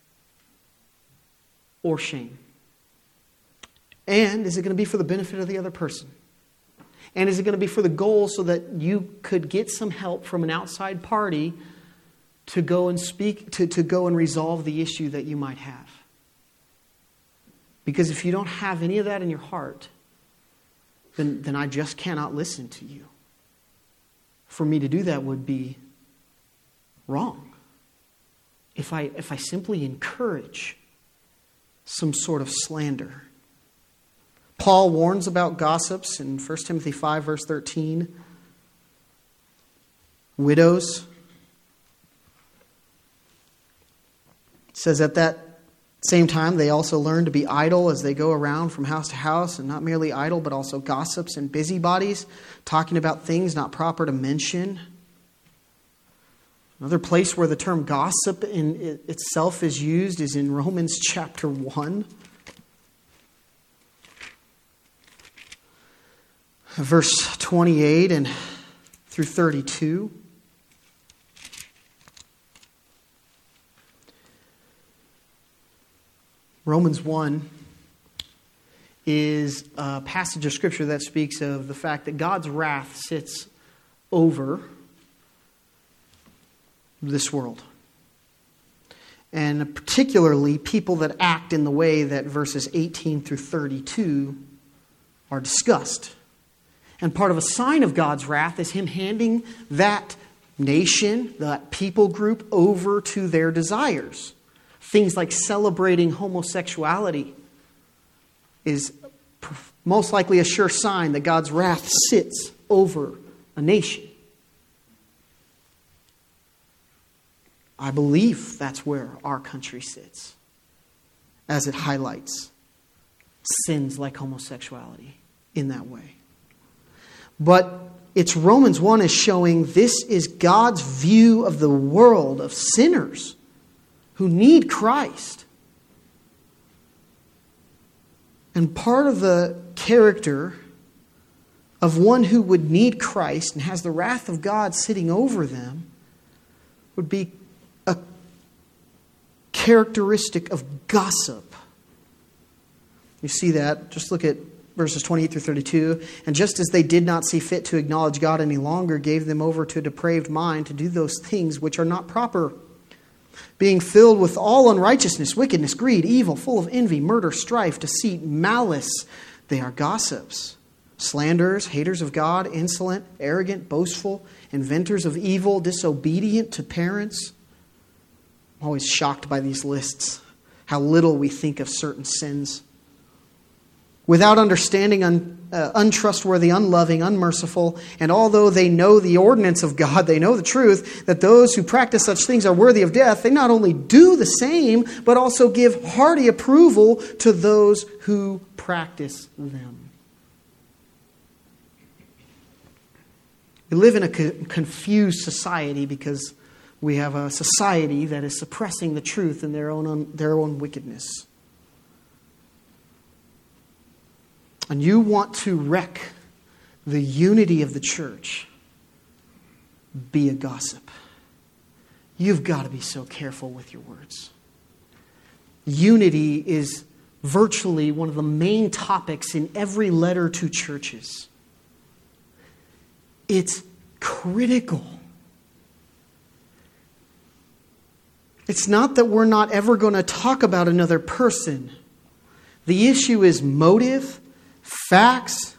or shame? And is it going to be for the benefit of the other person? And is it going to be for the goal so that you could get some help from an outside party to go and speak, to go and resolve the issue that you might have. Because if you don't have any of that in your heart, then I just cannot listen to you. For me to do that would be wrong. If I simply encourage some sort of slander. Paul warns about gossips in 1 Timothy 5, verse 13. Widows. It says at that same time, they also learn to be idle as they go around from house to house, and not merely idle, but also gossips and busybodies, talking about things not proper to mention. Another place where the term gossip in itself is used is in Romans chapter 1. Verse 28 and through 32. Romans 1 is a passage of Scripture that speaks of the fact that God's wrath sits over this world. And particularly people that act in the way that verses 18 through 32 are discussed. And part of a sign of God's wrath is Him handing that nation, that people group, over to their desires. Things like celebrating homosexuality is most likely a sure sign that God's wrath sits over a nation. I believe that's where our country sits, as it highlights sins like homosexuality in that way. But it's Romans 1 is showing this is God's view of the world of sinners who need Christ. And part of the character of one who would need Christ and has the wrath of God sitting over them would be a characteristic of gossip. You see that? Just look at verses 28 through 32. And just as they did not see fit to acknowledge God any longer, gave them over to a depraved mind to do those things which are not proper, being filled with all unrighteousness, wickedness, greed, evil, full of envy, murder, strife, deceit, malice. They are gossips, slanderers, haters of God, insolent, arrogant, boastful, inventors of evil, disobedient to parents. I'm always shocked by these lists, how little we think of certain sins. Without understanding, untrustworthy, unloving, unmerciful, and although they know the ordinance of God, they know the truth, that those who practice such things are worthy of death, they not only do the same, but also give hearty approval to those who practice them. We live in a confused society because we have a society that is suppressing the truth in their own wickedness. And you want to wreck the unity of the church, be a gossip. You've got to be so careful with your words. Unity is virtually one of the main topics in every letter to churches. It's critical. It's not that we're not ever going to talk about another person. The issue is motive, facts.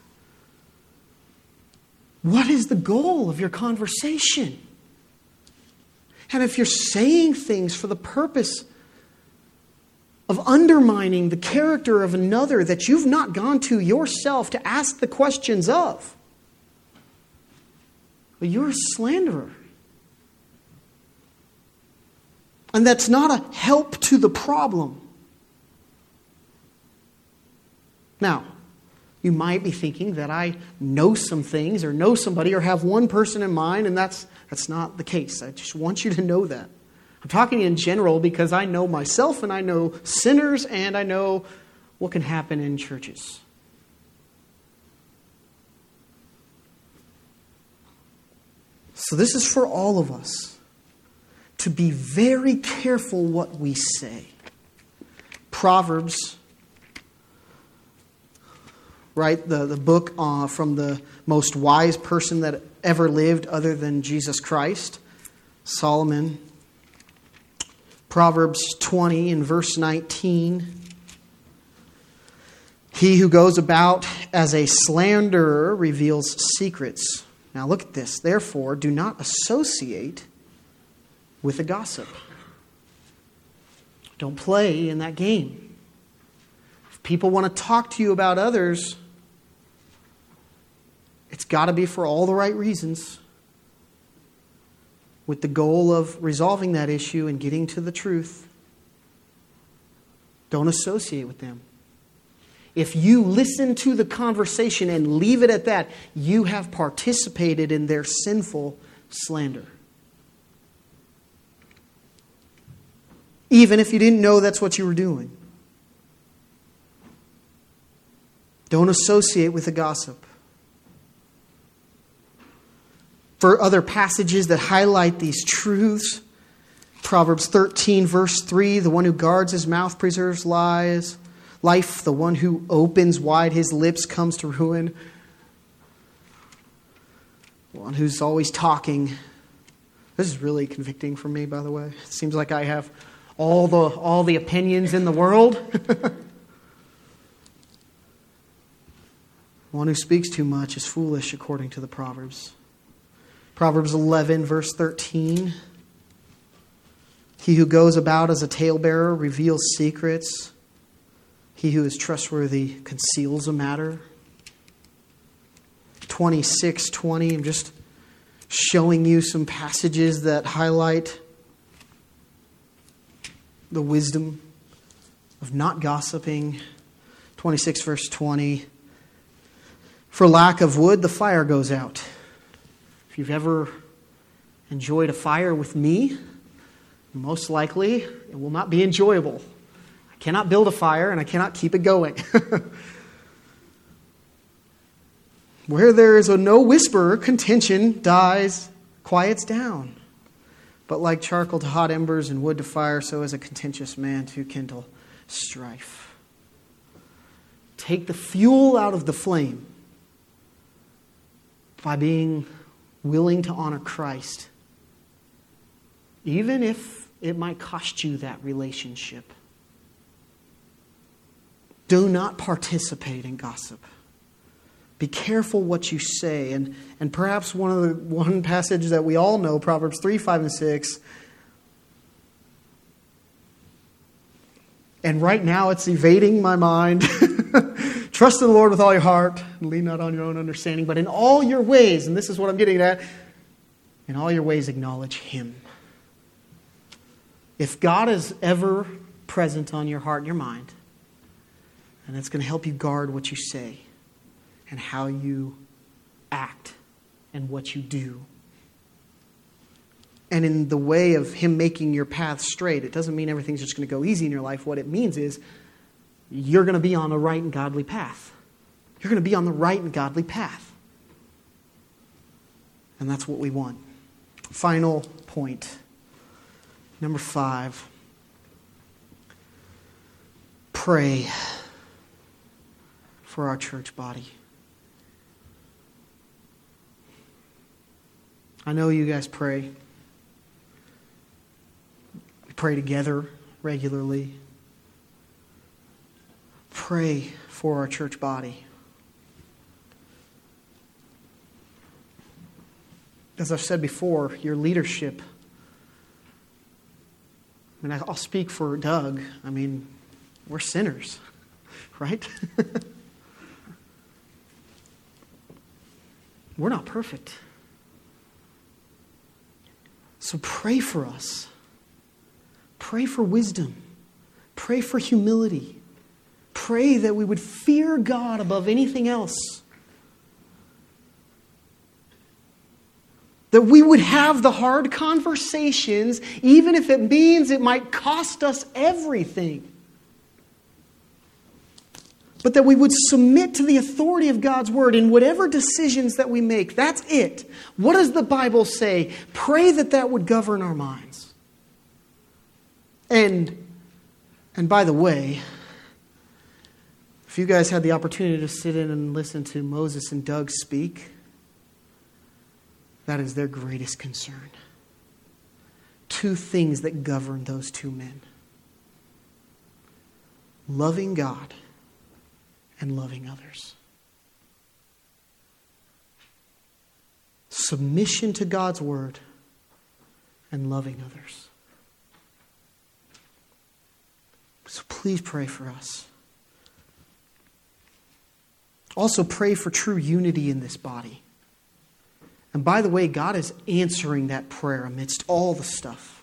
What is the goal of your conversation? And if you're saying things for the purpose of undermining the character of another that you've not gone to yourself to ask the questions of, well, you're a slanderer. And that's not a help to the problem. Now, you might be thinking that I know some things or know somebody or have one person in mind, and that's not the case. I just want you to know that. I'm talking in general because I know myself and I know sinners and I know what can happen in churches. So this is for all of us to be very careful what we say. Proverbs, right? The book from the most wise person that ever lived other than Jesus Christ, Solomon, Proverbs 20 and verse 19. He who goes about as a slanderer reveals secrets. Now look at this. Therefore, do not associate with a gossip. Don't play in that game. If people want to talk to you about others, it's got to be for all the right reasons, with the goal of resolving that issue and getting to the truth. Don't associate with them. If you listen to the conversation and leave it at that, you have participated in their sinful slander. Even if you didn't know that's what you were doing. Don't associate with a gossip. For other passages that highlight these truths, Proverbs 13, verse 3, the one who guards his mouth preserves life. The one who opens wide his lips comes to ruin. The one who's always talking. This is really convicting for me, by the way. It seems like I have all the opinions in the world. One who speaks too much is foolish, according to the Proverbs. Proverbs 11, verse 13. He who goes about as a talebearer reveals secrets. He who is trustworthy conceals a matter. 26:20. I'm just showing you some passages that highlight the wisdom of not gossiping. 26, verse 20. For lack of wood, the fire goes out. If you've ever enjoyed a fire with me, most likely it will not be enjoyable. I cannot build a fire and I cannot keep it going. Where there is no whisper, contention quiets down. But like charcoal to hot embers and wood to fire, so is a contentious man to kindle strife. Take the fuel out of the flame by being willing to honor Christ, even if it might cost you that relationship. Do not participate in gossip. Be careful what you say. And perhaps one passage that we all know, Proverbs 3, 5, and 6. And right now it's evading my mind. Trust in the Lord with all your heart and lean not on your own understanding. But in all your ways, and this is what I'm getting at, in all your ways acknowledge Him. If God is ever present on your heart and your mind, and it's going to help you guard what you say and how you act and what you do. And in the way of Him making your path straight, it doesn't mean everything's just going to go easy in your life. What it means is you're going to be on a right and godly path. You're going to be on the right and godly path. And that's what we want. Final point. Number 5. Pray for our church body. I know you guys pray. We pray together regularly. Pray for our church body. As I've said before, your leadership. I mean, I'll speak for Doug. I mean, we're sinners, right? We're not perfect. So pray for us. Pray for wisdom. Pray for humility. Pray that we would fear God above anything else. That we would have the hard conversations, even if it means it might cost us everything. But that we would submit to the authority of God's Word in whatever decisions that we make. That's it. What does the Bible say? Pray that that would govern our minds. And by the way, if you guys had the opportunity to sit in and listen to Moses and Doug speak, that is their greatest concern. two things that govern those two men: loving God and loving others. Submission to God's word and loving others. So please pray for us. Also pray for true unity in this body. And by the way, God is answering that prayer amidst all the stuff.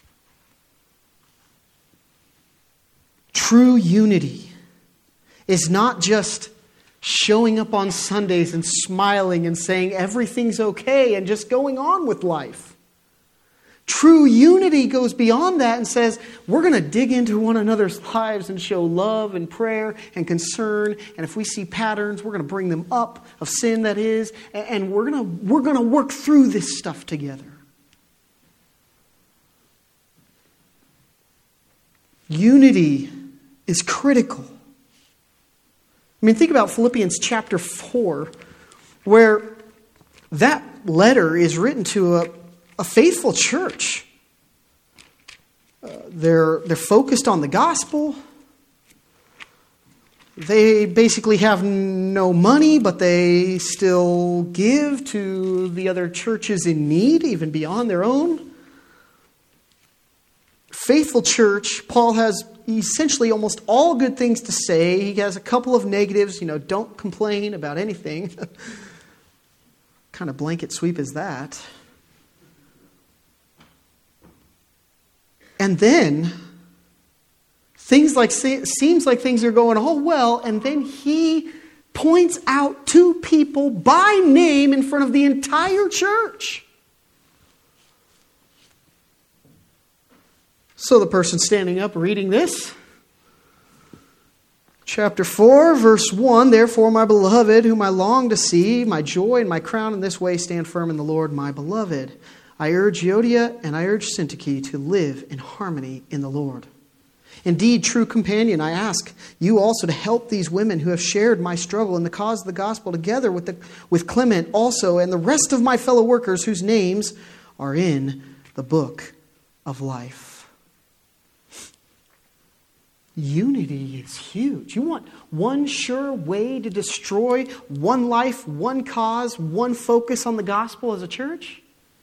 True unity is not just showing up on Sundays and smiling and saying everything's okay and just going on with life. True unity goes beyond that and says, we're going to dig into one another's lives and show love and prayer and concern. And if we see patterns, we're going to bring them up of sin, that is, and we're going to work through this stuff together. Unity is critical. I mean, think about Philippians chapter 4, where that letter is written to a faithful church. They're focused on the gospel. They basically have no money, but they still give to the other churches in need, even beyond their own. Faithful church. Paul has essentially almost all good things to say. He has a couple of negatives. Don't complain about anything. What kind of blanket sweep is that? And then seems like things are going all well, and then he points out two people by name in front of the entire church. So the person standing up reading this, chapter 4, verse 1, "Therefore, my beloved, whom I long to see, my joy and my crown in this way, stand firm in the Lord, my beloved. I urge Euodia and I urge Syntyche to live in harmony in the Lord. Indeed, true companion, I ask you also to help these women who have shared my struggle in the cause of the gospel, together with Clement also and the rest of my fellow workers whose names are in the book of life." Unity is huge. You want one sure way to destroy one life, one cause, one focus on the gospel as a church?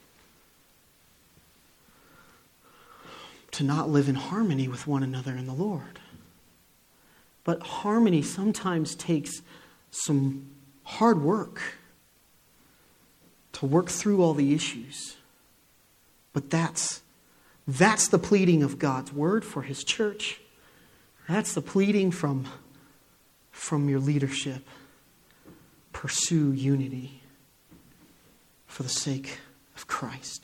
To not live in harmony with one another in the Lord. But harmony sometimes takes some hard work to work through all the issues. But that's the pleading of God's word for His church. That's the pleading from your leadership. Pursue unity for the sake of Christ.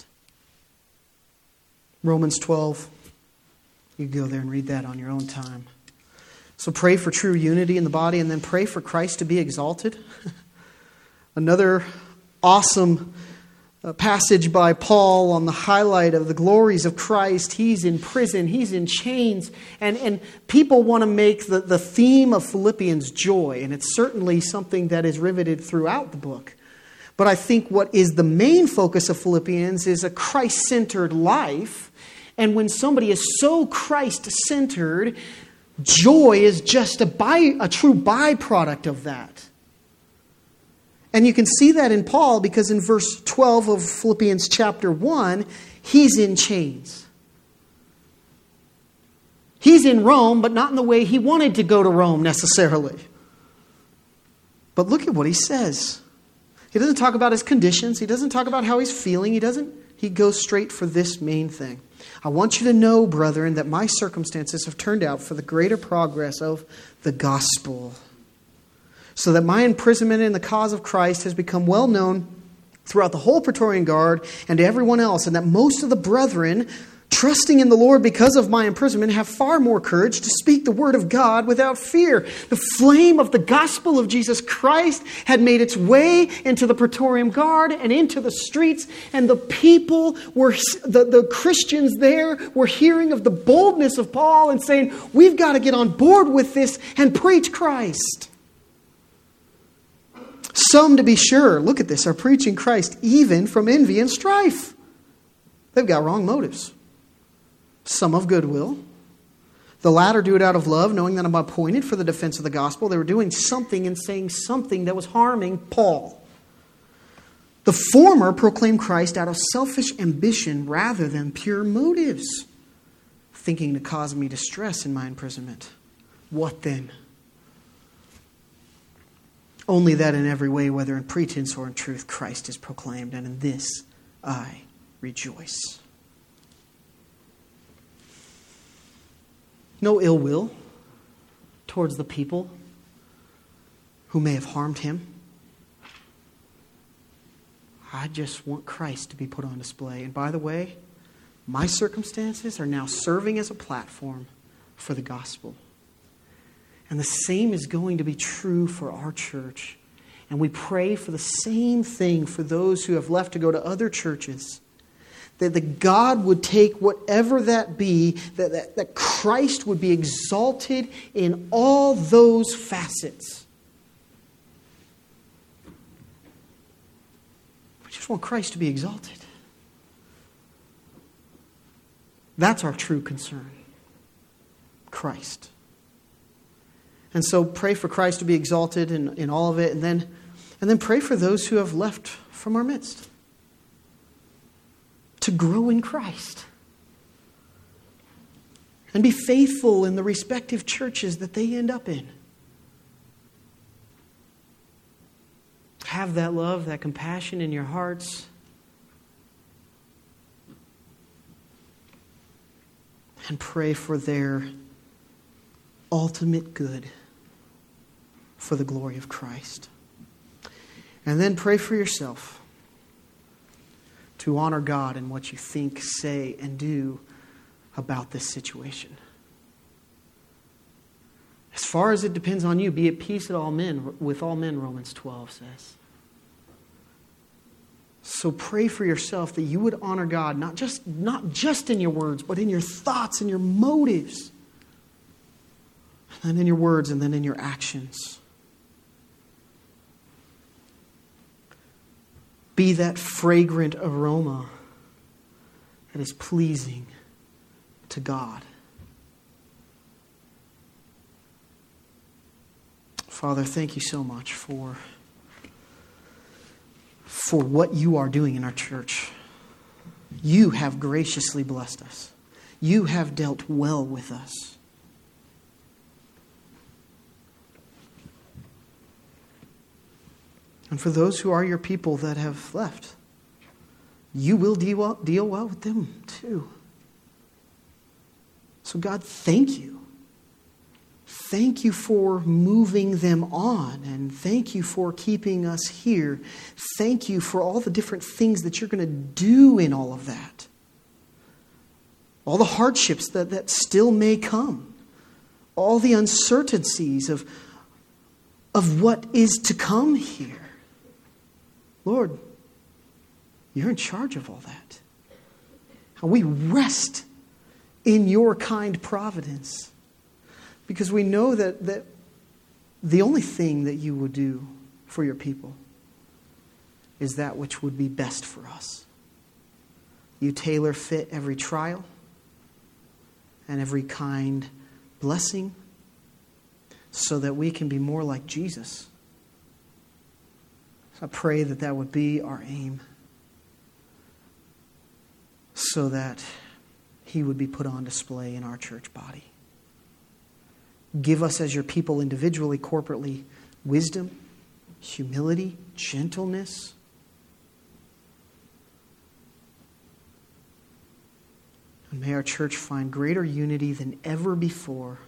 Romans 12. You can go there and read that on your own time. So pray for true unity in the body, and then pray for Christ to be exalted. Another awesome passage by Paul on the highlight of the glories of Christ. He's in prison. He's in chains. And people want to make the theme of Philippians joy. And it's certainly something that is riveted throughout the book. But I think what is the main focus of Philippians is a Christ-centered life. And when somebody is so Christ-centered, joy is just a true byproduct of that. And you can see that in Paul, because in verse 12 of Philippians chapter 1, he's in chains. He's in Rome, but not in the way he wanted to go to Rome necessarily. But look at what he says. He doesn't talk about his conditions. He doesn't talk about how he's feeling. He goes straight for this main thing. "I want you to know, brethren, that my circumstances have turned out for the greater progress of the gospel, so that my imprisonment in the cause of Christ has become well known throughout the whole Praetorian Guard and to everyone else, and that most of the brethren, trusting in the Lord because of my imprisonment, have far more courage to speak the word of God without fear." The flame of the gospel of Jesus Christ had made its way into the Praetorian Guard and into the streets, and the people the Christians there were hearing of the boldness of Paul and saying, we've got to get on board with this and preach Christ. Some, to be sure, look at this, are preaching Christ even from envy and strife. They've got wrong motives. some of goodwill. The latter do it out of love, knowing that I'm appointed for the defense of the gospel. They were doing something and saying something that was harming Paul. The former proclaim Christ out of selfish ambition rather than pure motives, thinking to cause me distress in my imprisonment. What then? Only that in every way, whether in pretense or in truth, Christ is proclaimed, and in this I rejoice. No ill will towards the people who may have harmed him. I just want Christ to be put on display. And by the way, my circumstances are now serving as a platform for the gospel. And the same is going to be true for our church. And we pray for the same thing for those who have left to go to other churches. That the God would take whatever that be, that Christ would be exalted in all those facets. We just want Christ to be exalted. That's our true concern. Christ. And so pray for Christ to be exalted in all of it, and then pray for those who have left from our midst to grow in Christ and be faithful in the respective churches that they end up in. Have that love, that compassion in your hearts. And pray for their ultimate good for the glory of Christ. And then pray for yourself to honor God in what you think, say, and do about this situation. As far as it depends on you, be at peace with all men, Romans 12 says. So pray for yourself that you would honor God, not just in your words, but in your thoughts and your motives. And then in your words and then in your actions. Be that fragrant aroma that is pleasing to God. Father, thank you so much for what you are doing in our church. You have graciously blessed us. You have dealt well with us. And for those who are your people that have left, you will deal well with them too. So God, thank you. Thank you for moving them on, and thank you for keeping us here. Thank you for all the different things that you're going to do in all of that. All the hardships that still may come. All the uncertainties of what is to come here. Lord, you're in charge of all that. And we rest in your kind providence. Because we know that the only thing that you will do for your people is that which would be best for us. You tailor fit every trial and every kind blessing so that we can be more like Jesus. So I pray that would be our aim so that he would be put on display in our church body. Give us as your people individually, corporately, wisdom, humility, gentleness. And may our church find greater unity than ever before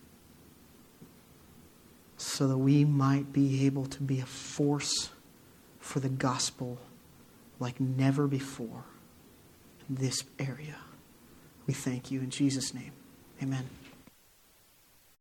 so that we might be able to be a force for the gospel like never before in this area. We thank you in Jesus' name. Amen.